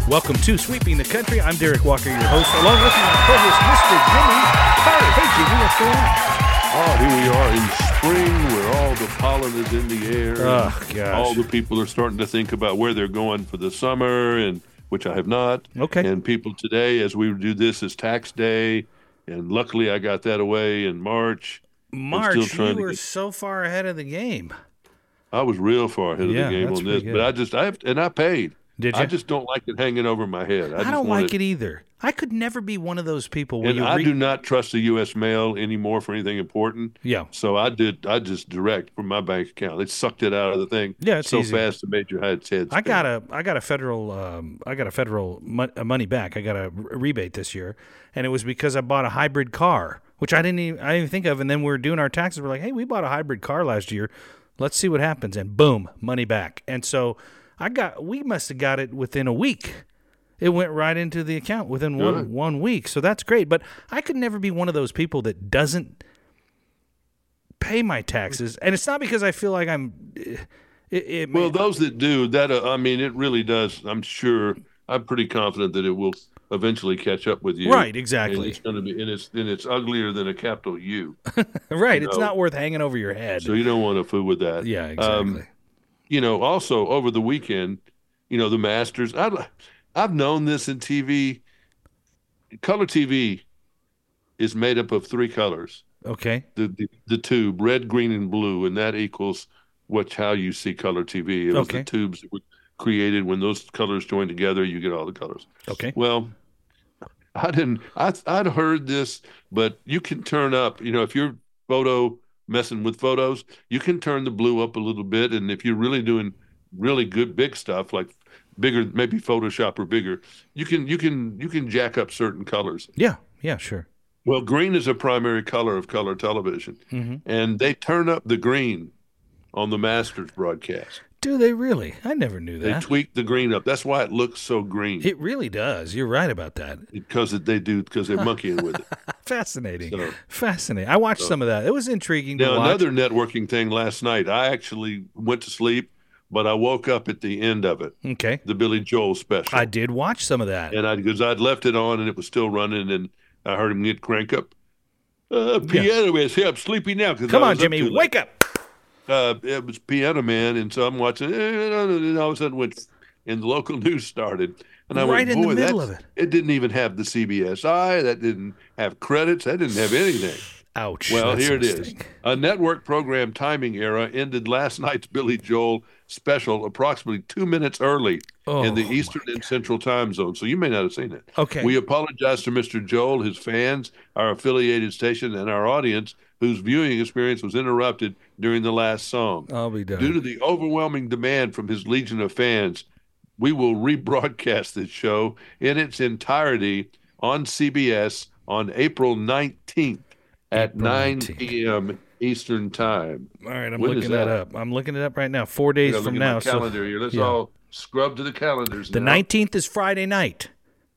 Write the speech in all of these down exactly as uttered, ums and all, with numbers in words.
Welcome to Sweeping the Country. I'm Derek Walker, your host, along with my co-host, Mister Jimmy Carter. Hey, Jimmy, what's going on? Oh, here we are in spring where all the pollen is in the air. Oh, gosh. All the people are starting to think about where they're going for the summer, and which I have not. Okay. And people today, as we do this, is tax day, and luckily I got that away in March. March, you were get... so far ahead of the game. I was real far ahead yeah, of the game on this, good. but I just, I have, and I paid. Did you? I just don't like it hanging over my head. I, I just don't want like it either. I could never be one of those people where and you I re- do not trust the U S mail anymore for anything important. Yeah. So I did. I just direct from my bank account. It sucked it out of the thing. Yeah, it's so easy. fast it made your head head. I got a. I got a federal. Um, I got a federal mo- money back. I got a r- rebate this year, and it was because I bought a hybrid car, which I didn't. Even, I didn't even think of. And then we were doing our taxes. We're like, hey, we bought a hybrid car last year. Let's see what happens. And boom, money back. And so I got. We must have got it within a week. It went right into the account within one, Good. one week. So that's great. But I could never be one of those people that doesn't pay my taxes. And it's not because I feel like I'm it, it well, may, those that do that, uh, I mean, it really does. I'm sure. I'm pretty confident that it will eventually catch up with you. Right, exactly. And it's going to be, and it's and it's uglier than a capital U. right. You It's know? not worth hanging over your head. So you don't want to fool with that. Yeah, exactly. Um, you know, also over the weekend, you know, the Masters. I, I've known this in T V. Color T V is made up of three colors. Okay. The, the the tube, red, green, and blue, and that equals what how you see color T V. It was Okay. the tubes that were created when those colors join together. You get all the colors. Okay. Well, I didn't. I I'd heard this, but you can turn up. You know, if you're photo messing with photos, you can turn the blue up a little bit, and if you're really doing really good big stuff like bigger, maybe Photoshop or bigger, you can you can you can jack up certain colors. Yeah. Yeah, sure. Well, green is a primary color of color television, Mm-hmm. and they turn up the green on the Masters broadcast. Do they really? I never knew They that. tweak the green up. That's why it looks so green. It really does. You're right about that. Because it, they do because they're monkeying with it. Fascinating. So- Fascinating. I watched so- some of that. It was intriguing to Now, watch. another networking thing last night, I actually went to sleep, but I woke up at the end of it, Okay. the Billy Joel special. I did watch some of that. And I, because I'd left it on and it was still running, and I heard him get crank up. Uh, Piano Man, see, I'm sleepy now. Come on, Jimmy, wake up. Uh, it was Piano Man, and so I'm watching, and all of a sudden went, and the local news started. And I Right went, in the boy, middle that's- of it. It didn't even have the C B S I. That didn't have credits. That didn't have anything. Ouch. Well, That's here a it is. mistake. A network program timing era ended last night's Billy Joel special approximately two minutes early in the Oh, Eastern my and Central time zone. So you may not have seen it. Okay. We apologize to Mister Joel, his fans, our affiliated station, and our audience whose viewing experience was interrupted during the last song. I'll be done. Due to the overwhelming demand from his legion of fans, we will rebroadcast this show in its entirety on C B S on April nineteenth at April nine nineteenth. p.m. Eastern time. All right, I'm When is looking that? that? up. I'm looking it up right now. Four I days gotta from look at now. my So calendar here. Let's yeah. all scrub to the calendars the now. nineteenth is Friday night.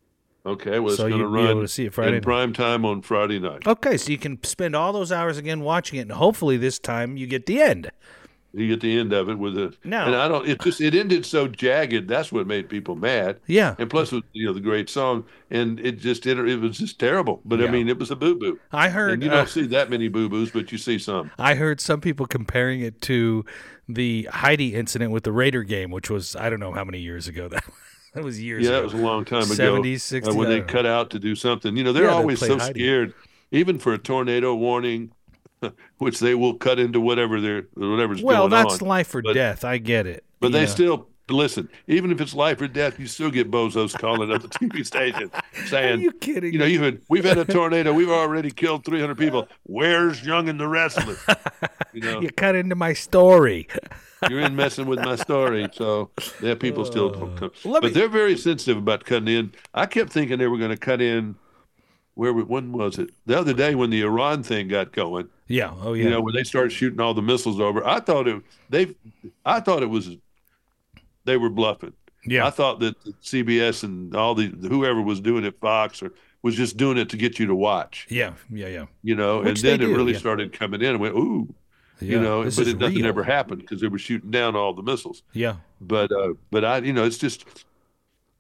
Okay, well, it's So going to you'd be run able to see it Friday in night. prime time on Friday night. Okay, so you can spend all those hours again watching it, and hopefully this time you get the end. You get the end of it with it. No. And I don't, it just, it ended so jagged. That's what made people mad. Yeah. And plus, it was, you know, the great song. And it just, it, it was just terrible. But Yeah. I mean, it was a boo boo. I heard. And you uh, don't see that many boo boos, but you see some. I heard some people comparing it to the Heidi incident with the Raider game, which was I don't know how many years ago that that was years Yeah, ago. that was a long time ago. seventies, sixties, uh, when I they don't know. cut out to do something. You know, they're Yeah, they always play so Heidi. scared, even for a tornado warning, which they will cut into whatever they're whatever's Well, going that's on. life or But- death. I get it. But You they know. still listen. Even if it's life or death, you still get bozos calling up the T V station saying, Are you kidding? You know, you had, we've had a tornado. We've already killed three hundred people. Where's Young and the Restless? You know, You cut into my story. you're in messing with my story. So yeah, people still don't come. let But me- they're very sensitive about cutting in. I kept thinking they were going to cut in. Where when was it? The other day when the Iran thing got going. Yeah. Oh yeah. You know, when they started shooting all the missiles over. I thought it. They. I thought it was. They were bluffing. yeah. I thought that C B S and all the whoever was doing it, Fox, or was just doing it to get you to watch. yeah. Yeah. Yeah. You know, Which and then they it do, really yeah. started coming in and went, ooh, Yeah. you know, This but is it, nothing real. ever happened because they were shooting down all the missiles. Yeah. But uh, but I, you know, it's just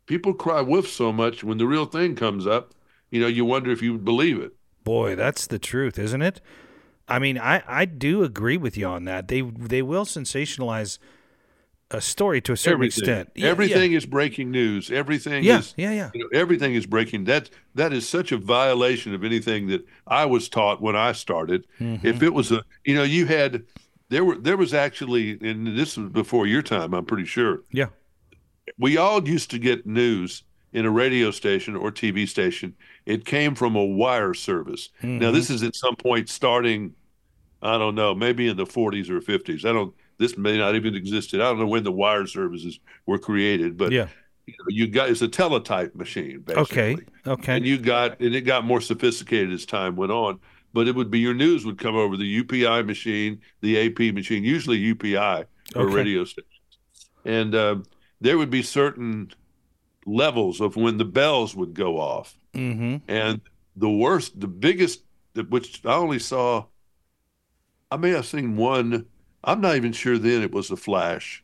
people cry wolf so much when the real thing comes up. You know, you wonder if you would believe it. Boy, that's the truth, isn't it? I mean, I, I do agree with you on that. They they will sensationalize a story to a certain Everything. extent. Yeah, Everything yeah. is breaking news. Everything Yeah, is yeah, yeah. you know, everything is breaking. That that is such a violation of anything that I was taught when I started. Mm-hmm. If it was a you know, you had there were there was actually, and this was before your time, I'm pretty sure. Yeah. We all used to get news in a radio station or T V station. It came from a wire service. Mm-hmm. Now this is at some point starting, I don't know, maybe in the forties or fifties. I don't. This may not even existed. I don't know when the wire services were created, but Yeah. you, know, you got it's a teletype machine, basically. Okay. Okay. And you got and it got more sophisticated as time went on. But it would be your news would come over the U P I machine, the A P machine, usually U P I or Okay. radio stations, and uh, there would be certain levels of when the bells would go off. Mm-hmm. And the worst, the biggest, which I only saw, I may have seen one. I'm not even sure then it was a flash.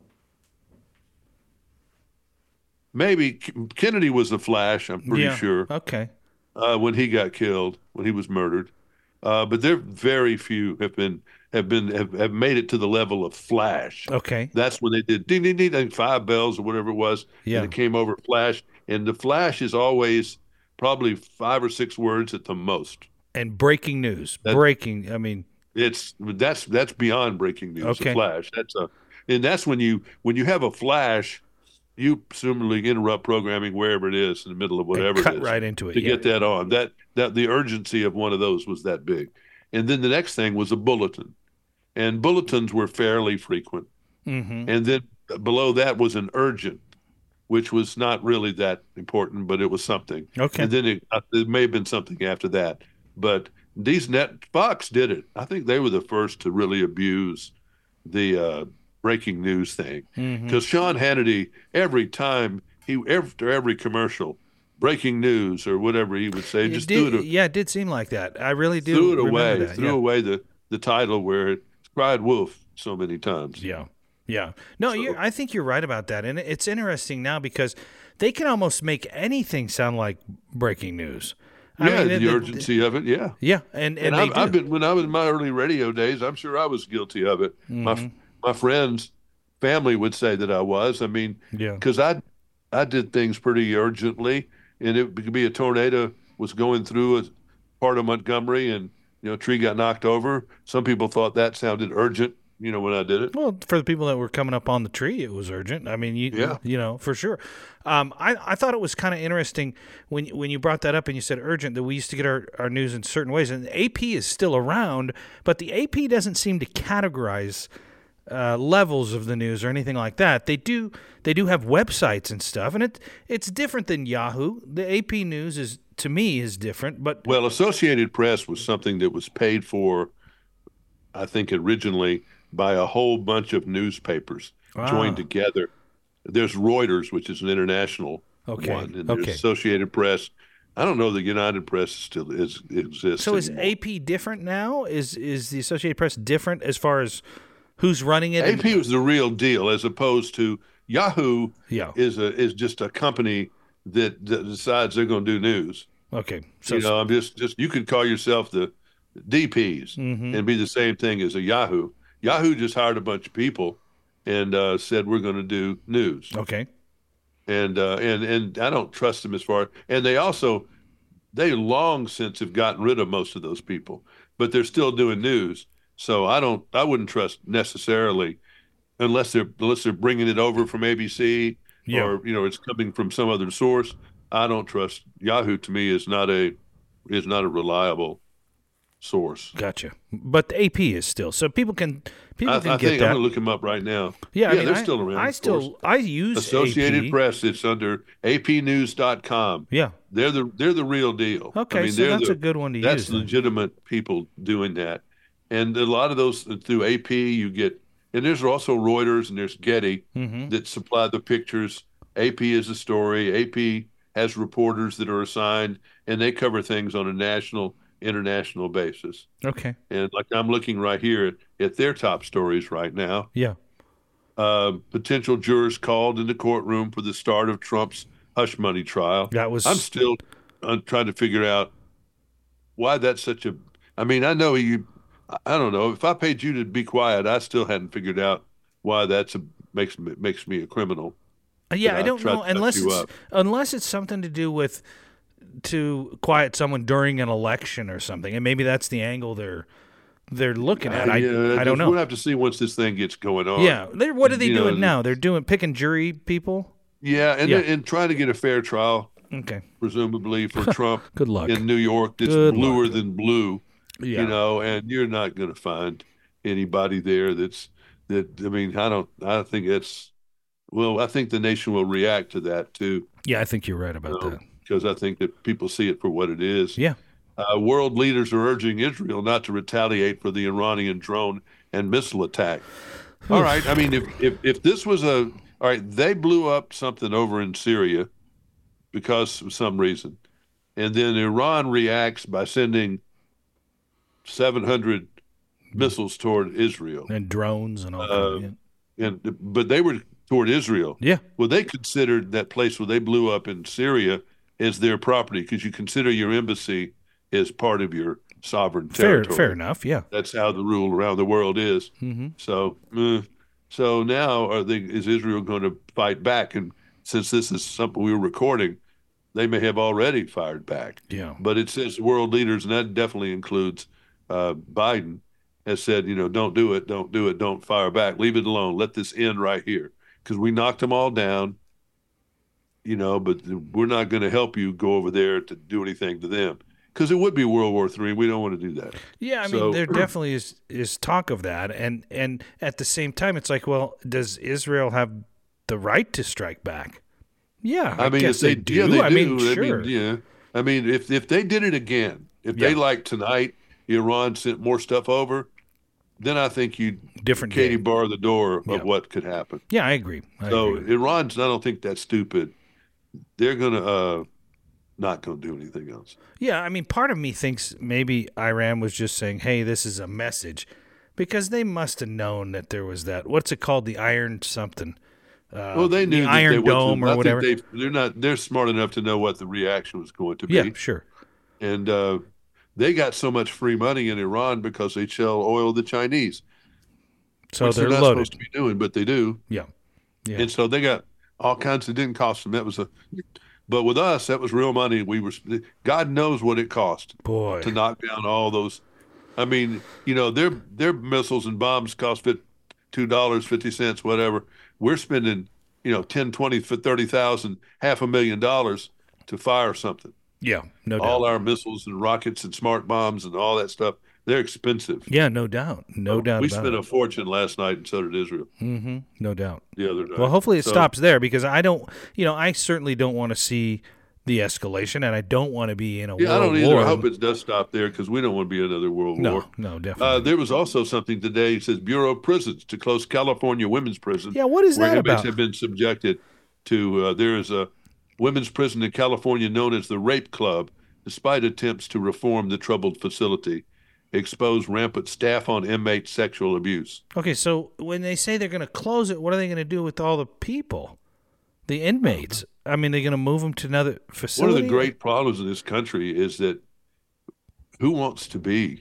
Maybe Kennedy was the flash, I'm pretty Yeah. sure, Okay. uh, when he got killed, when he was murdered. Uh, but there very few have been have been have, have made it to the level of flash. Okay. That's when they did ding ding ding, five bells or whatever it was, Yeah. and it came over flash. And the flash is always probably five or six words at the most. And breaking news. That- breaking. I mean, It's that's that's beyond breaking news. Okay. A flash. That's a and that's when you when you have a flash, you presumably interrupt programming wherever it is in the middle of whatever cut it is right into it. to Yeah. get that on. That that the urgency of one of those was that big. And then the next thing was a bulletin. And bulletins were fairly frequent. Mm-hmm. And then below that was an urgent, which was not really that important, but it was something. Okay. And then it, uh, it may have been something after that. But these net Fox did it. I think they were the first to really abuse the uh, breaking news thing. Mm-hmm. Because Sean Hannity, every time he after every commercial, breaking news or whatever he would say, It just did, threw it, yeah, it did seem like that. I really do threw it remember away, that. threw yeah. away the the title where it cried wolf so many times. Yeah, yeah. No, So- you're, I think you're right about that, and it's interesting now because they can almost make anything sound like breaking news. I Yeah, mean, the it- it- urgency of it. Yeah. Yeah, and and, And they I've, do. I've been when I was in my early radio days. I'm sure I was guilty of it. My Mm-hmm. my friends, family would say that I was. I mean, Yeah. because I I did things pretty urgently, and it could be a tornado was going through a part of Montgomery, and you know, a tree got knocked over. Some people thought that sounded urgent. You know, when I did it. Well, for the people that were coming up on the tree, it was urgent. I mean, you, Yeah. you know, for sure. Um, I, I thought it was kind of interesting when when you brought that up and you said urgent that we used to get our, our news in certain ways. And the A P is still around, but the A P doesn't seem to categorize uh, levels of the news or anything like that. They do they do have websites and stuff, and it it's different than Yahoo. The A P News is to me is different, but Well, Associated Press was something that was paid for, I think, originally by a whole bunch of newspapers Wow. joined together. There's Reuters, which is an international Okay, one, and there's okay. Associated Press. I don't know the United Press still is exists. so is anymore. A P different now? Is is the Associated Press different as far as who's running it? and- A P was the real deal, as opposed to Yahoo. Yeah. is a is just a company that, that decides they're going to do news. Okay, so you know, I'm just just you could call yourself the D Ps Mhm. and be the same thing as a Yahoo. Yahoo just hired a bunch of people and uh, said we're going to do news, okay, and uh, and and I don't trust them as far. And they also they long since have gotten rid of most of those people, but they're still doing news. So I don't I wouldn't trust necessarily unless they're unless they're bringing it over from A B C Yeah. or you know it's coming from some other source. I don't trust Yahoo. To me, is not a is not a reliable source. gotcha. But the A P is still so people can people I, can I get think that. I'm gonna look them up right now. yeah, I mean, they're I, still around. I of still course. I use Associated A P. Press. It's under A P news dot com. Yeah. They're the they're the real deal. Okay, I mean, so they're that's the- a good one to That's use. then. legitimate people doing that, and a lot of those through A P you get, and there's also Reuters and there's Getty Mhm. that supply the pictures. A P is a story. A P has reporters that are assigned, and they cover things on a national, international basis. Okay. And like I'm looking right here at, at their top stories right now. Yeah. Uh, potential jurors called in the courtroom for the start of Trump's hush money trial. That was I'm still uh, trying to figure out why that's such a. I mean, I know you. I don't know. If I paid you to be quiet, I still hadn't figured out why that's a makes me makes me a criminal. Yeah, I don't tried know to touch unless you it's up. unless it's something to do with to quiet someone during an election or something, and maybe that's the angle they're they're looking at. I yeah, I don't know. We'll have to see once this thing gets going on. Yeah, they're, what are they You doing know, now? They're doing picking jury people. Yeah, and Yeah. and trying to get a fair trial, Okay, presumably for Trump good luck. in New York that's Good bluer luck. than blue. Yeah, You know, and you're not going to find anybody there that's that. I mean, I don't. I think it's. Well, I think the nation will react to that too, yeah, I think you're right about that. because I think that people see it for what it is. Yeah, Uh, world leaders are urging Israel not to retaliate for the Iranian drone and missile attack. All right. I mean, if, if, if this was a, all right, they blew up something over in Syria because of some reason. And then Iran reacts by sending seven hundred missiles toward Israel. and drones and all Uh, that. And, but they were toward Israel. Yeah. Well, they considered that place where they blew up in Syria as their property because you consider your embassy as part of your sovereign yeah, fair, territory. fair enough. Yeah. That's how the rule around the world is. Mm-hmm. So, uh, so now are they, is Israel going to fight back? And since this is something we were recording, they may have already fired back. Yeah. But it says world leaders, and that definitely includes uh, Biden, has said, you know, don't do it, don't do it, don't fire back, leave it alone, let this end right here, because we knocked them all down. You know, but we're not going to help you go over there to do anything to them. Because it would be World War Three. We don't want to do that. Yeah, I So- mean, there definitely is is talk of that, and and at the same time, it's like, well, does Israel have the right to strike back? Yeah, I, I mean, guess if they, they do. yeah, they I do. mean, I sure. mean, yeah. I mean, if if they did it again, if they Yeah. like tonight, Iran sent more stuff over, then I think you Different Katie game. bar the door of Yeah. what could happen. Yeah, I agree. I So agree. Iran's, I don't think that's stupid. They're gonna uh, not gonna do anything else. Yeah, I mean, part of me thinks maybe Iran was just saying, "Hey, this is a message," because they must have known that there was that. What's it called? The Iron something. Uh, Well, they knew the that Iron they went to- Dome I or think whatever. They, they're not. They're smart enough to know what the reaction was going to be. Yeah, sure. And uh, they got so much free money in Iran because they sell oil to the Chinese. So which they're not loaded. supposed to be doing, but they do. Yeah, yeah. And so they got all kinds. It didn't cost them. That was a, but with us, that was real money. We were. God knows what it cost Boy. to knock down all those. I mean, you know, their their missiles and bombs cost fit two dollars fifty cents, whatever. We're spending, you know, ten, twenty, thirty thousand, half a million dollars to fire something. Yeah, no doubt. All our missiles and rockets and smart bombs and all that stuff. They're expensive. Yeah, no doubt. No doubt We about spent it. a fortune last night, and so did Israel Mm-hmm. No doubt. the other night. Well, hopefully it So- stops there because I don't, you know, I certainly don't want to see the escalation, and I don't want to be in a Yeah, I world don't either. war. I hope it does stop there because we don't want to be another world no, war. no, Uh, definitely. there was also something today. It says Bureau of Prisons to close California women's prison. yeah, what is where that inmates about? have been subjected to. Uh, there is a women's prison in California known as the Rape Club, despite attempts to reform the troubled facility, expose rampant staff on inmate sexual abuse. Okay, so when they say they're going to close it, what are they going to do with all the people, the inmates? I mean, they're going to move them to another One facility. of the great problems in this country is that who wants to be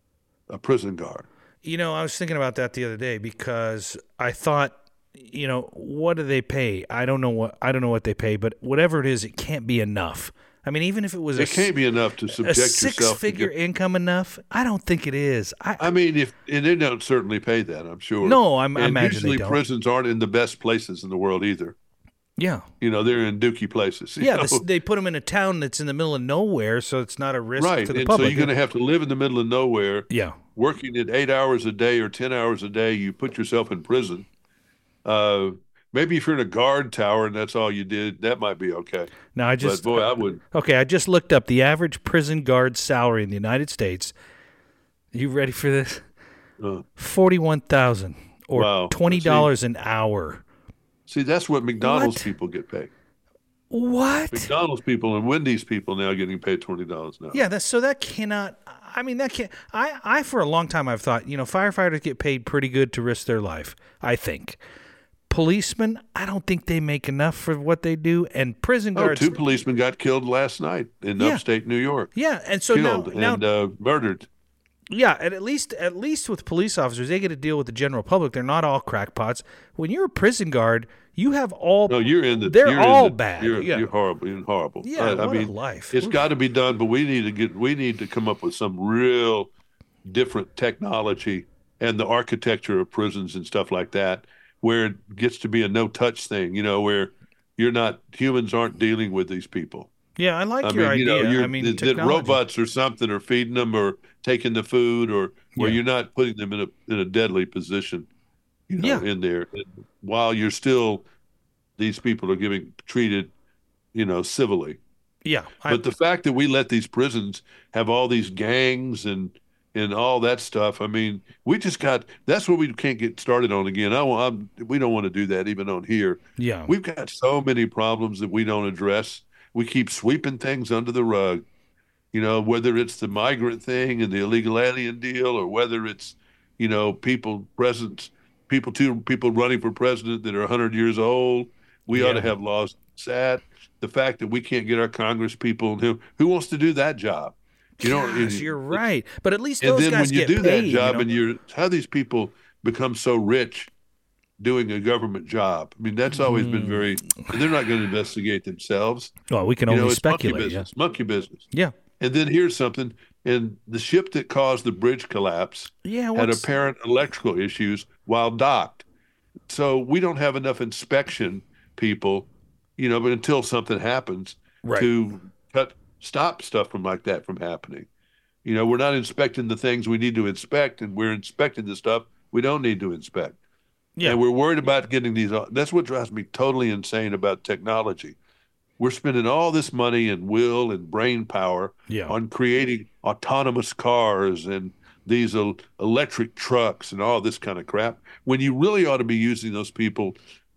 a prison guard? You know, I was thinking about that the other day because I thought, you know, what do they pay? I don't know what I don't know what they pay, but whatever it is, it can't be enough. I mean, even if it was a It can't be enough to a subject yourself to six-figure get- income enough, I don't think it is. I, I mean, if and they don't certainly pay that, I'm sure. No, I'm- I And imagine they usually don't. prisons aren't in the best places in the world either. yeah, You know, they're in dookie places. you yeah. know? This, they put them in a town that's in the middle of nowhere, so it's not a risk right. to the And public. so you're going to have to live in the middle of nowhere, yeah, working at eight hours a day or ten hours a day. You put yourself in prison. Uh, maybe if you're in a guard tower and that's all you did, that might be okay. now I just but boy, I would. okay. I just looked up the average prison guard salary in the United States. You ready for this? Uh, Forty-one thousand or Wow. twenty dollars an hour. see, that's what McDonald's What? people get paid. What? McDonald's people and Wendy's people now getting paid twenty dollars an hour. Yeah, that's so that cannot. I mean, that can't. I, I for a long time I've thought, you know, firefighters get paid pretty good to risk their life. I think policemen, I don't think they make enough for what they do. And prison Oh, guards. two policemen got killed last night in Yeah. upstate New York. Yeah, and so Killed now, and now uh, murdered. yeah, and at least at least with police officers, they get to deal with the general public. They're not all crackpots. When you're a prison guard, you have all. No, you're in the. They're you're all in the, bad. You're, Yeah. you're horrible. You're horrible. Yeah, I, I what a mean, life. it's Oof. got to be done, but we need to get. We need to come up with some real different technology and the architecture of prisons and stuff like that, where it gets to be a no-touch thing. You know, where you're not humans aren't dealing with these people. Yeah, I like I your mean, you know, idea. you're, I mean, that, that technology. robots or something are feeding them or taking the food, or where Yeah. you're not putting them in a in a deadly position, you know, Yeah. in there, and while you're still, these people are getting treated, you know, civilly. Yeah, I, But the fact that we let these prisons have all these gangs and and all that stuff, I mean, we just got that's what we can't get started on again. I, I'm, we don't want to do that even on here. yeah, We've got so many problems that we don't address. We keep sweeping things under the rug, you know, whether it's the migrant thing and the illegal alien deal, or whether it's, you know, people present, people two people running for president that are one hundred years old. We ought Yeah. to have laws. Sad the fact that we can't get our Congress people who who wants to do that job. You know, Gosh, it- you're right. But at least and those then guys when you get do paid, that job, you know? and you're how these people become so rich doing a government job. I mean, that's always been very. And they're not going to investigate themselves. Well, we can You only know, it's monkey speculate. Yeah. business. Monkey business. Yeah. And then here's something. And the ship that caused the bridge collapse Yeah. had What's, apparent electrical issues while docked. So we don't have enough inspection people, you know, but until something happens Right. to cut stop stuff from like that from happening. You know, we're not inspecting the things we need to inspect, and we're inspecting the stuff we don't need to inspect. Yeah. And we're worried about getting these. That's what drives me totally insane about technology. We're spending all this money and will and brain power Yeah. on creating autonomous cars and these el- electric trucks and all this kind of crap, when you really ought to be using those people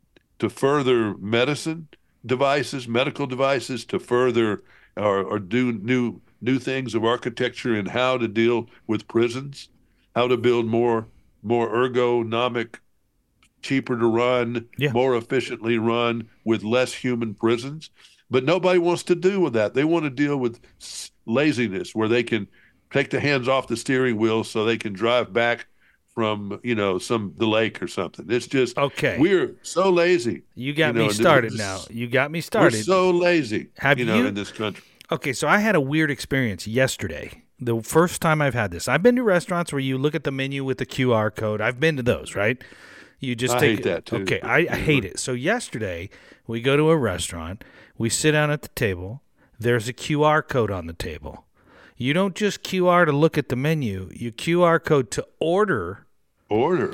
to further medicine devices, medical devices, to further or, or do new new things of architecture and how to deal with prisons, how to build more more ergonomic, cheaper to run, Yeah. more efficiently run with less human prisons. But nobody wants to deal with that. They want to deal with s- laziness, where they can take the hands off the steering wheel so they can drive back from, you know, some the lake or something. It's just Okay. we're so lazy. You got you know, me and started this- now. You got me We're started. so lazy, Have you know, you- in this country. Okay, so I had a weird experience yesterday. The first time I've had this. I've been to restaurants where you look at the menu with the Q R code. I've been to those, right? You just I take hate that, too. Okay, I, I hate it. So yesterday we go to a restaurant, we sit down at the table, there's a Q R code on the table. You don't just Q R to look at the menu, you Q R code to order, Order.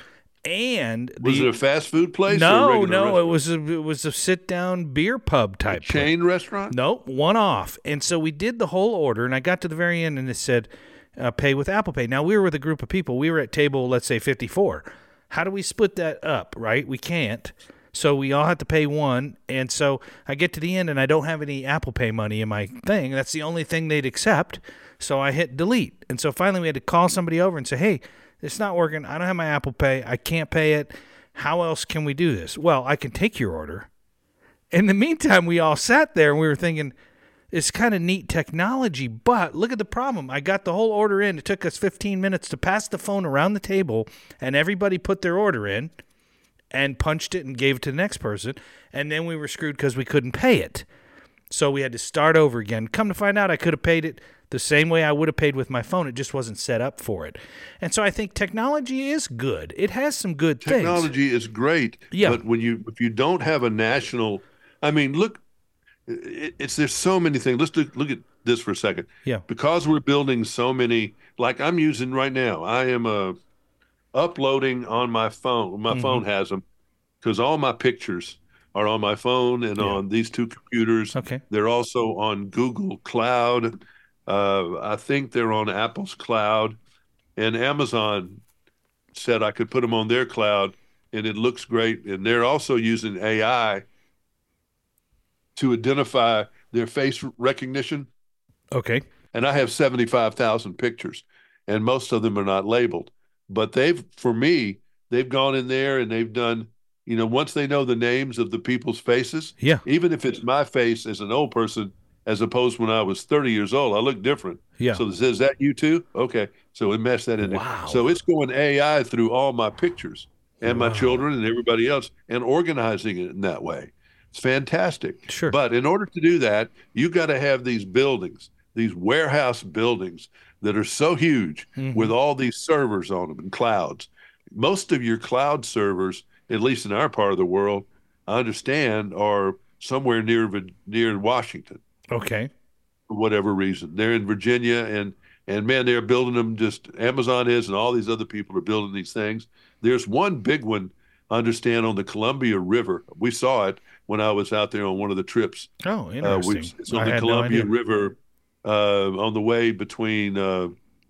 and Was the, it a fast food place? or a No, regular no, restaurant? it was a it was a sit down beer pub type place. Chain restaurant? Nope, one off. And so we did the whole order, and I got to the very end, and it said, uh, pay with Apple Pay. Now, we were with a group of people. We were at table, let's say, fifty-four. How do we split that up, right? We can't. So we all have to pay one. And so I get to the end, and I don't have any Apple Pay money in my thing. That's the only thing they'd accept. So I hit delete. And so finally we had to call somebody over and say, hey, it's not working. I don't have my Apple Pay. I can't pay it. How else can we do this? Well, I can take your order. In the meantime, we all sat there and we were thinking, it's kind of neat technology, but look at the problem. I got the whole order in. It took us fifteen minutes to pass the phone around the table, and everybody put their order in and punched it and gave it to the next person. And then we were screwed because we couldn't pay it. So we had to start over again. Come to find out, I could have paid it the same way I would have paid with my phone. It just wasn't set up for it. And so I think technology is good. It has some good things. Technology is great. Yeah. But when you if you don't have a national, I mean, look, it, it's there's so many things. Let's look, look at this for a second. Yeah. Because we're building so many, like I'm using right now. I am uh, uploading on my phone. My Mm-hmm. phone has them because all my pictures are on my phone and Yeah. on these two computers. Okay. They're also on Google Cloud. Uh, I think they're on Apple's cloud, and Amazon said I could put them on their cloud, and it looks great. And they're also using A I to identify their face recognition. Okay. And I have seventy-five thousand pictures, and most of them are not labeled. But they've, for me, they've gone in there and they've done You know, once they know the names of the people's faces, Yeah. even if it's my face as an old person, as opposed to when I was thirty years old, I look different. Yeah. So it says, is that you too? Okay. So we mess that in there. Wow. So it's going A I through all my pictures and my Wow. children and everybody else and organizing it in that way. It's fantastic. Sure. But in order to do that, you got to have these buildings, these warehouse buildings that are so huge Mm-hmm. with all these servers on them and clouds. Most of your cloud servers, at least in our part of the world, I understand, are somewhere near near Washington Okay. for whatever reason. They're in Virginia, and and man, they're building them. Just Amazon is, and all these other people are building these things. There's one big one, I understand, on the Columbia River. We saw it when I was out there on one of the trips. Oh, Uh, interesting. we, it's on I the had no Columbia idea. River, uh, on the way between uh,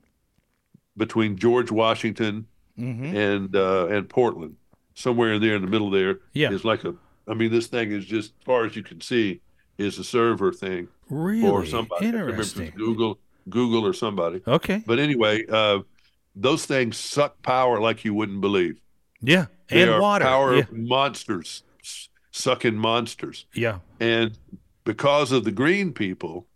between George Washington Mm-hmm. and uh, and Portland, somewhere in there in the middle there. Yeah. Is like a. I mean, this thing is just as far as you can see is a server thing Really or somebody. I can't remember if it was interesting. Google, Google or somebody. Okay. But anyway, uh, those things suck power like you wouldn't believe. Yeah. They And are water. power Yeah. monsters, s- sucking monsters. Yeah. And because of the green people,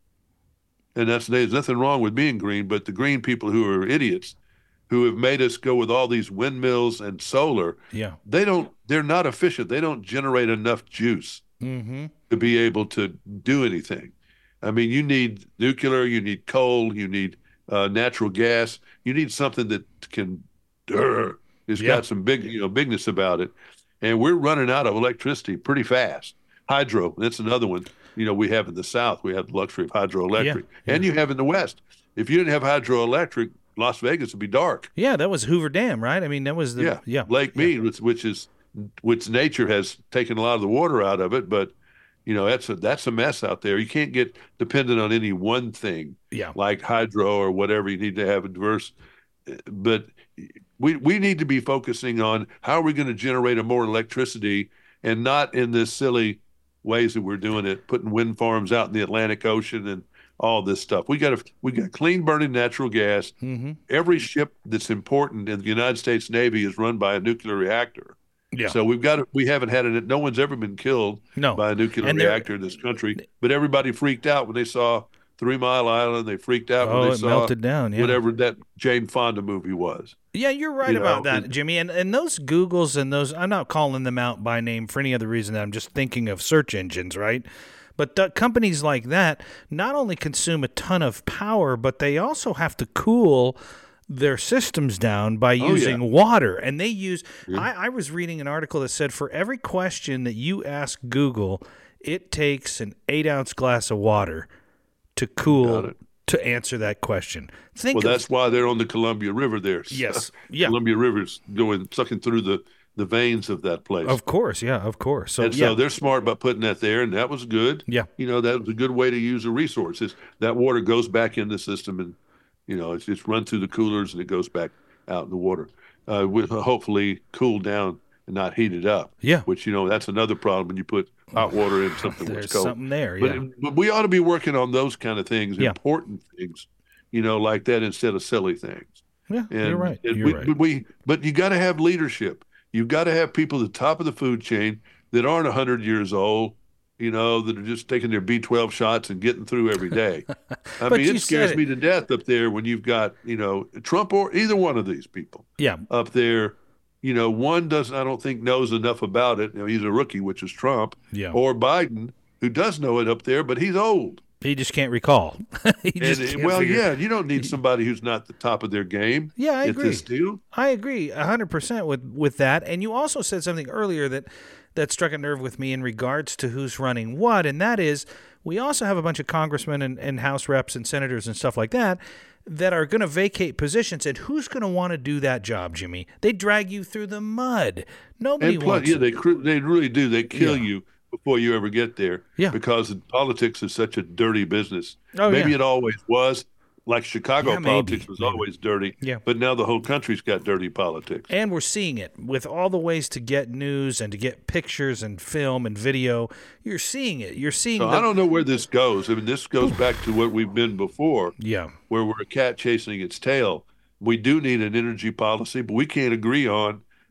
and that's there's nothing wrong with being green, but the green people who are idiots, who have made us go with all these windmills and solar, Yeah. they don't. They're not efficient. They don't generate enough juice Mm-hmm. to be able to do anything. I mean, you need nuclear, you need coal, you need uh, natural gas, you need something that can, uh, has Yeah. got some big, you know, bigness about it. And we're running out of electricity pretty fast. Hydro, that's another one. You know, we have in the South, we have the luxury of hydroelectric, Yeah, and you have in the West. If you didn't have hydroelectric, Las Vegas would be dark. Yeah, that was Hoover Dam, right? I mean, that was the Yeah, yeah. Lake Mead, which, which is which nature has taken a lot of the water out of it, but you know that's a that's a mess out there. You can't get dependent on any one thing Yeah. like hydro or whatever. You need to have a diverse, but we we need to be focusing on how are we going to generate a more electricity and not in this silly ways that we're doing it, putting wind farms out in the Atlantic Ocean and all this stuff. We got to we got clean burning natural gas. Mm-hmm. Every ship that's important in the United States Navy is run by a nuclear reactor. Yeah. So we've got we haven't had it. No one's ever been killed No. by a nuclear And they're- reactor in this country. But everybody freaked out when they saw Three Mile Island. They freaked out Oh, when they it saw melted down. Yeah. whatever that Jane Fonda movie was. Yeah, you're right you about know, that, and- Jimmy. And and those Googles and those, I'm not calling them out by name for any other reason. I'm just thinking of search engines, right? But the companies like that not only consume a ton of power, but they also have to cool their systems down by yeah. using water. And they use, I, I was reading an article that said for every question that you ask Google, it takes an eight ounce glass of water to Got cool it. to answer that question. Think Well, of, that's why they're on the Columbia River there. Yes. Yeah. Columbia River's going sucking through the, the veins of that place. Of course, yeah, of course. So and yeah, so they're smart about putting that there, and that was good. Yeah. You know, that was a good way to use the resources. That water goes back in the system, and you know, it's it's run through the coolers, and it goes back out in the water. Uh, with hopefully cooled down and not heated up. Yeah. Which you know that's another problem when you put hot water in something there's that's cold. something there. But, Yeah, but we ought to be working on those kind of things, Yeah. important things, you know, like that instead of silly things. yeah, And, you're right. and You're we, right. But we, but you got to have leadership. You've got to have people at the top of the food chain that aren't a hundred years old, you know, that are just taking their B twelve shots and getting through every day. I But mean, you it scares said it. me to death up there when you've got, you know, Trump or either one of these people Yeah, up there. You know, one doesn't, I don't think, knows enough about it. You know, he's a rookie, which is Trump, yeah. or Biden, who does know it up there, but he's old. He just can't recall. he And, just uh, can't well, figure- yeah, you don't need somebody who's not the top of their game. Yeah, I at agree. this deal. I agree a hundred percent with with that. And you also said something earlier that that struck a nerve with me in regards to who's running what, and that is we also have a bunch of congressmen and, and House reps and senators and stuff like that that are going to vacate positions, and who's going to want to do that job, Jimmy? They drag you through the mud. Nobody And plus, wants. yeah, they cr- they really do. They kill Yeah. you before you ever get there. Yeah. Because politics is such a dirty business. Oh, maybe yeah. it always was. Like Chicago Yeah, maybe, politics was maybe. always dirty. Yeah. But now the whole country's got dirty politics. And we're seeing it with all the ways to get news and to get pictures and film and video. You're seeing it. You're seeing. So the, I don't know where this goes. I mean, this goes back to what we've been before, Yeah. where we're a cat chasing its tail. We do need an energy policy, but we can't agree on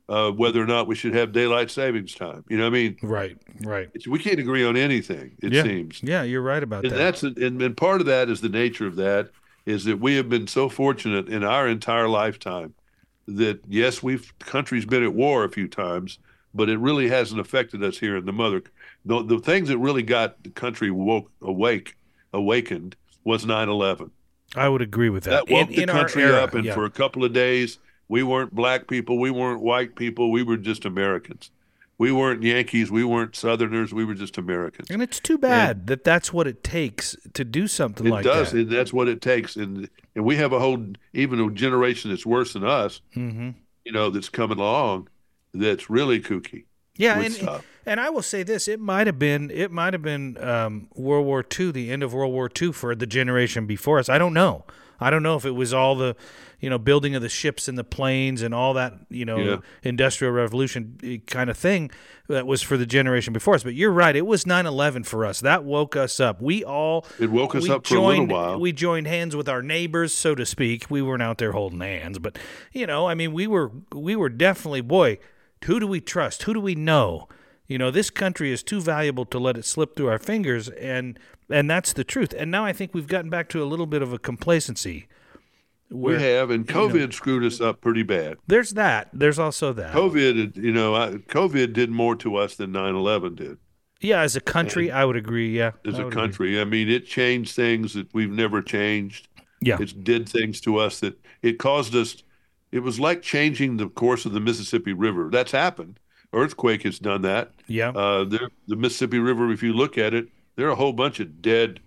uh, whether or not we should have daylight savings time. You know, what I mean, Right, right. it's, we can't agree on anything. It Yeah, seems, yeah, you're right about and that. that's and, and part of that is the nature of that is that we have been so fortunate in our entire lifetime that yes, we've country's been at war a few times, but it really hasn't affected us here in the mother. The, the things that really got the country woke awake awakened was nine eleven. I would agree with that. That woke in, the in our country era, up, and yeah. for a couple of days, we weren't black people, we weren't white people, we were just Americans. We weren't Yankees, we weren't Southerners, we were just Americans. And it's too bad that that's what it takes to do something It like does, that. and that's what it takes. And and we have a whole, even a generation that's worse than us, Mm-hmm. you know, that's coming along, that's really kooky. Yeah, with and stuff. and I will say this: it might have been it might have been um, World War Two, the end of World War Two for the generation before us. I don't know. I don't know if it was all the, you know, building of the ships and the planes and all that, you know, Yeah. industrial revolution kind of thing that was for the generation before us. But you're right; it was nine eleven for us. That woke us up. We all It woke us we up for joined, a little while. We joined hands with our neighbors, so to speak. We weren't out there holding hands, but you know, I mean, we were we were definitely, boy, who do we trust? Who do we know? You know, this country is too valuable to let it slip through our fingers, and and that's the truth. And now I think we've gotten back to a little bit of a complacency. Where, We have, and COVID you know, screwed us up pretty bad. there's that. There's also that. COVID, you know, I, COVID did more to us than nine eleven did Yeah, as a country, I would agree. Yeah, as I a would country. I mean, it changed things that we've never changed. Agree. Yeah, It did things to us that it caused us. It was like changing the course of the Mississippi River. That's happened. Earthquake has done that. yeah, Uh, there, the Mississippi River, if you look at it, there are a whole bunch of dead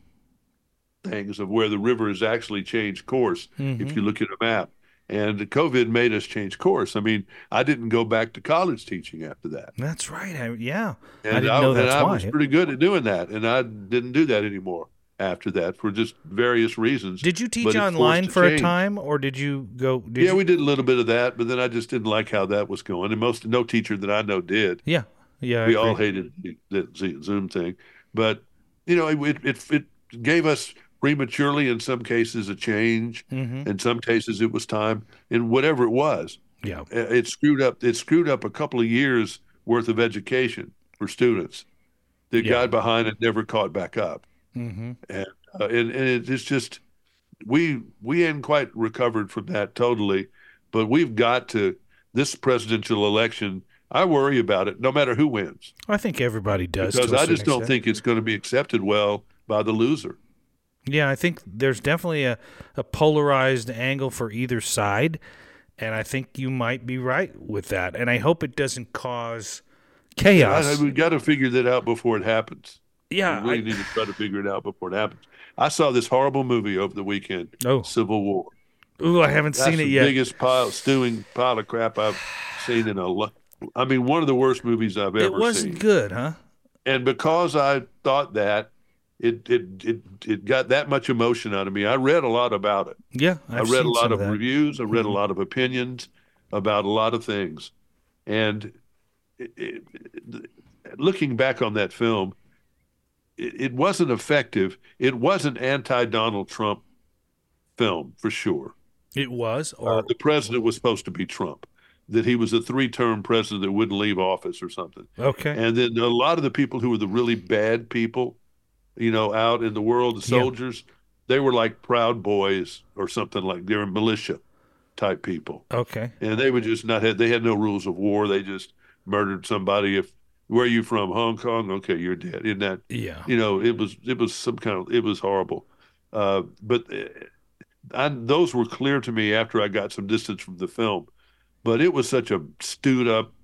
things of where the river has actually changed course. Mm-hmm. If you look at a map, and COVID made us change course. I mean, I didn't go back to college teaching after that. that's right. I, yeah, And I didn't know and that's I why. was pretty good at doing that, and I didn't do that anymore after that for just various reasons. Did you But teach it forced online a for a change. time, or did you go? Did Yeah, you, we did a little bit of that, but then I just didn't like how that was going, and most no teacher that I know did. Yeah, yeah. I We all agree. hated the, the Zoom thing, but you know, it, it it gave us prematurely in some cases a change. Mm-hmm. In some cases, it was time, and whatever it was, Yeah, it screwed up. It screwed up a couple of years worth of education for students that Yeah. got behind and never caught back up. mm-hmm. And uh, and, and it, it's just we we hadn't quite recovered from that totally, but we've got to this presidential election. I worry about it, no matter who wins, I think everybody does. because to a I just certain don't extent. think it's going to be accepted well by the loser. Yeah, I think there's definitely a, a polarized angle for either side, and I think you might be right with that. And I hope it doesn't cause chaos. I, we've got to figure that out before it happens. yeah. We really I- need to try to figure it out before it happens. I saw this horrible movie over the weekend, oh, Civil War. ooh, I haven't That's seen it the yet. biggest pile, stewing pile of crap I've seen in a lo- I mean, one of the worst movies I've ever It wasn't seen. good, huh? And because I thought that, it, it it it got that much emotion out of me. I read a lot about it. Yeah, I've I read seen a lot some of that. reviews. I read Mhm. a lot of opinions about a lot of things. And it, it, it- looking back on that film, it, it wasn't effective. It was an anti-Donald Trump film for sure. It was, or Uh, the president was supposed to be Trump, that he was a three-term president that wouldn't leave office or something. okay, And then a lot of the people who were the really bad people, you know, out in the world, the Yeah. soldiers, they were like Proud Boys or something like they were militia type people. okay, And they would just not have, they had no rules of war. They just murdered somebody. If, where are you from? Hong Kong? Okay, you're dead. Isn't that, yeah, you know, it was, it was some kind of, it was horrible. Uh, but uh, I, those were clear to me after I got some distance from the film. But it was such a stewed up,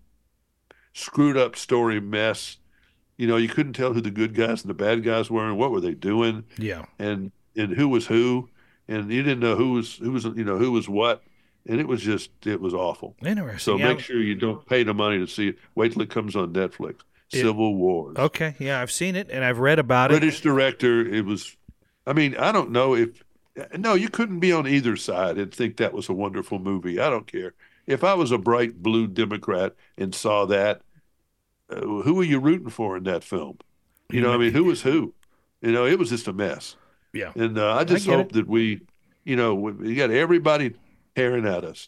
screwed up story mess. You know, you couldn't tell who the good guys and the bad guys were and what were they doing yeah. and and who was who, and you didn't know who was who was you know who was what, and it was just it was awful. Interesting. So yeah. make sure you don't pay the money to see it. Wait till it comes on Netflix. It- Civil Wars. Okay, yeah, I've seen it and I've read about it. British director. It was. I mean, I don't know if. No, you couldn't be on either side and think that was a wonderful movie. I don't care. If I was a bright blue Democrat and saw that, uh, who are you rooting for in that film? You know, I mean, who was who? You know, it was just a mess. Yeah, And uh, I just get hope it. that we, you know, we we got everybody tearing at us.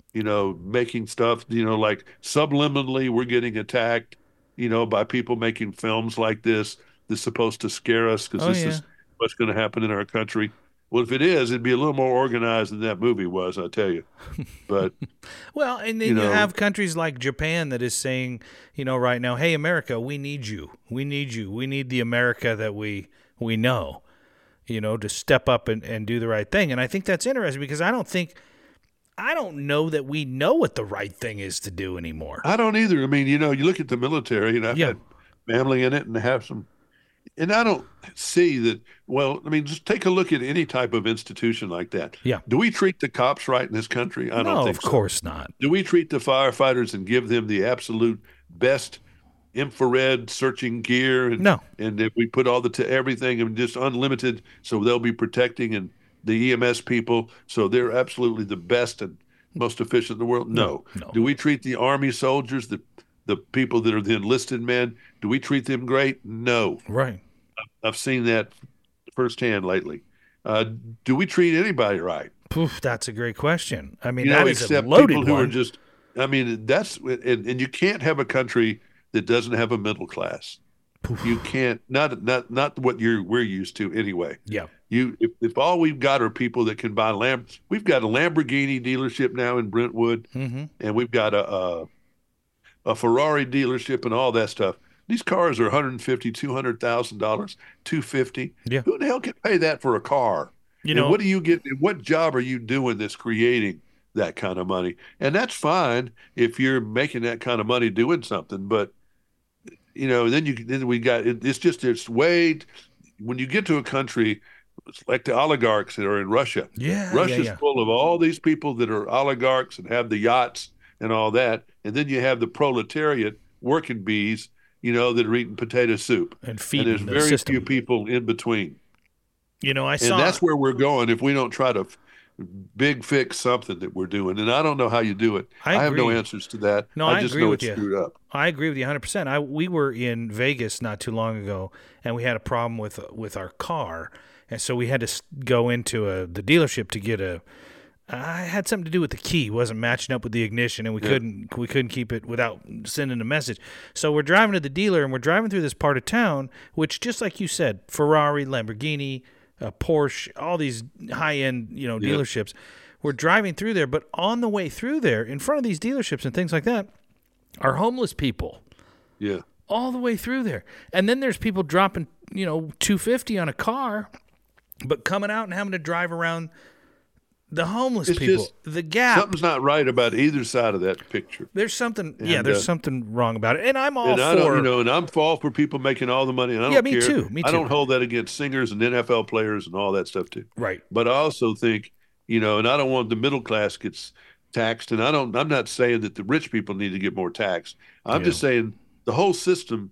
you know, making stuff, you know, like subliminally we're getting attacked, you know, by people making films like this that's supposed to scare us because Oh this yeah. is what's going to happen in our country. Well, if it is, it'd be a little more organized than that movie was, I tell you. But, Well, and you then you know, have countries like Japan that is saying, you know, right now, hey America, we need you. We need you. We need the America that we we know, you know, to step up and, and do the right thing. And I think that's interesting because I don't think I don't know that we know what the right thing is to do anymore. I don't either. I mean, you know, you look at the military, and I've Yeah. had family in it and have some, and I don't see that. Well, I mean, just take a look at any type of institution like that. Yeah. Do we treat the cops right in this country? I don't No, of think so. course not. Do we treat the firefighters and give them the absolute best infrared searching gear, and No. and if we put all the to everything and just unlimited, so they'll be protecting and the E M S people, so they're absolutely the best and most efficient in the world? No. No. No. Do we treat the Army soldiers, the the people that are the enlisted men, do we treat them great? No. Right. I've seen that firsthand lately. Uh, do we treat anybody right? Poof, that's a great question. I mean, You that know, is a except loaded people who are one. just, I mean, that's, and, and you can't have a country that doesn't have a middle class. You can't, not, not, not what you're, we're used to anyway. Yeah. You, if, if all we've got are people that can buy Lam, we've got a Lamborghini dealership now in Brentwood, Mm-hmm. and we've got a, a, a Ferrari dealership and all that stuff. These cars are one hundred fifty, two hundred thousand dollars, two fifty. Yeah. Who the hell can pay that for a car? You And know, what do you get? What job are you doing that's creating that kind of money? And that's fine if you're making that kind of money doing something. But you know, then you then we got it, it's just it's way when you get to a country like the oligarchs that are in Russia. yeah, Russia's yeah, yeah. full of all these people that are oligarchs and have the yachts and all that, and then you have the proletariat working bees, you know, that are eating potato soup. And And feeding there's the very system. few people in between. You know, I And saw. that's where we're going if we don't try to f- big fix something that we're doing. And I don't know how you do it. I I, have no agree. answers to that. No, I I just agree know with it's you. screwed up. I agree with you one hundred percent. I we were in Vegas not too long ago, and we had a problem with with our car, and so we had to s- go into a the dealership to get a. I had something to do with the key. It wasn't matching up with the ignition, and we Yeah. couldn't we couldn't keep it without sending a message. So we're driving to the dealer, and we're driving through this part of town, which, just like you said, Ferrari, Lamborghini, uh, Porsche, all these high end you know Yeah. dealerships. We're driving through there, but on the way through there, in front of these dealerships and things like that, are homeless people Yeah. all the way through there. And then there's people dropping, you know, two fifty on a car, but coming out and having to drive around the homeless It's people. just- The gap. Something's not right about either side of that picture. There's something. yeah, And, there's uh, something wrong about it. And I'm all And I for. don't, you know, and I'm all for people making all the money. And I don't Yeah, me care. too, me I too. don't hold that against singers and N F L players and all that stuff too. Right. But I also think, you know, and I don't want the middle class gets taxed. And I don't. I'm not saying that the rich people need to get more taxed. I'm Yeah. just saying the whole system,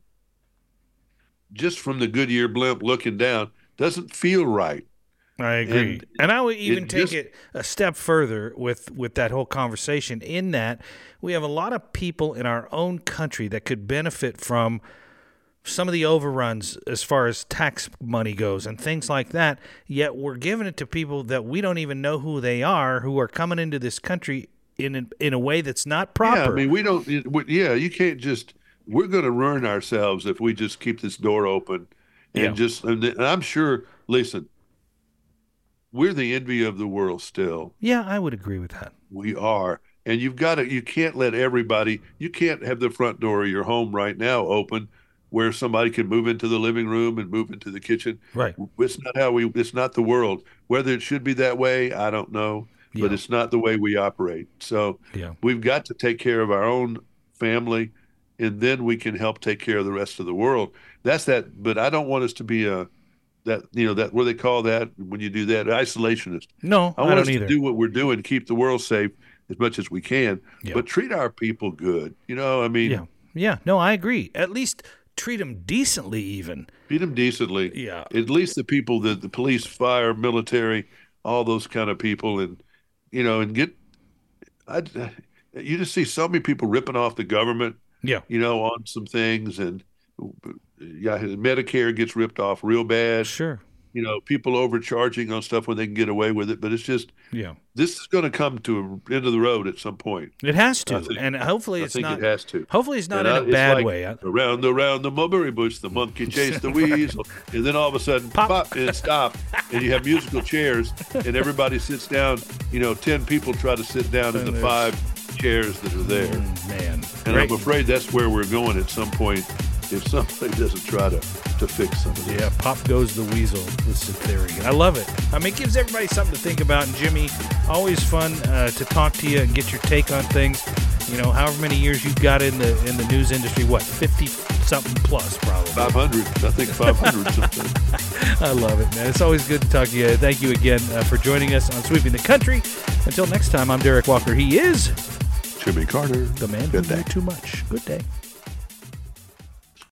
just from the Goodyear blimp looking down, doesn't feel right. I agree. And, And I would even it take just- it a step further with, with that whole conversation in that we have a lot of people in our own country that could benefit from some of the overruns as far as tax money goes and things like that, yet we're giving it to people that we don't even know who they are, who are coming into this country in a, in a way that's not proper. Yeah, I mean, we don't. it- we- Yeah, you can't just. We're going to ruin ourselves if we just keep this door open, and Yeah. just. And th- and I'm sure. Listen, we're the envy of the world. Still, Yeah, I would agree with that. we are, and you've got to. You can't let everybody. You can't have the front door of your home right now open, where somebody can move into the living room and move into the kitchen. Right. It's not how we. It's not the world. Whether it should be that way, I don't know, but Yeah. it's not the way we operate. So. Yeah. We've got to take care of our own family, and then we can help take care of the rest of the world. That's that. But I don't want us to be a that you know that what do they call that when you do that isolationist. No, I I, want us don't either. to do what we're doing, keep the world safe as much as we can, Yeah. but treat our people good. You know, I mean, Yeah. Yeah. No, I agree. At least treat them decently, even. treat them decently. Yeah. At least the people that the police, fire, military, all those kind of people, and you know, and get. I, you just see so many people ripping off the government. Yeah. You know, on some things, and yeah, Medicare gets ripped off real bad. Sure. you know, people overcharging on stuff when they can get away with it. But it's just, yeah, this is going to come to a end of the road at some point. it has to, think- and hopefully I it's think not. it has to. Hopefully it's not And in I- a it's bad like, way. I- Around, around the mulberry bush, the monkey chased the weasel, and then all of a sudden, Pop. pop, and it stopped, and you have musical chairs, and everybody sits down. You know, ten people try to sit down in And the there's- five chairs that are there, Mm, man, and Great. I'm afraid that's where we're going at some point if somebody doesn't try to to fix some of this. Yeah, pop goes the weasel. This is theory. I love it. I mean, it gives everybody something to think about. And Jimmy, always fun uh, to talk to you and get your take on things. You know, however many years you've got in the in the news industry, what, fifty something plus, probably. five hundred, I think five hundred something. I love it, man. It's always good to talk to you. Thank you again uh, for joining us on Sweeping the Country. Until next time, I'm Derek Walker. He is Jimmy Carter. the man who Good day. knew too much. Good day.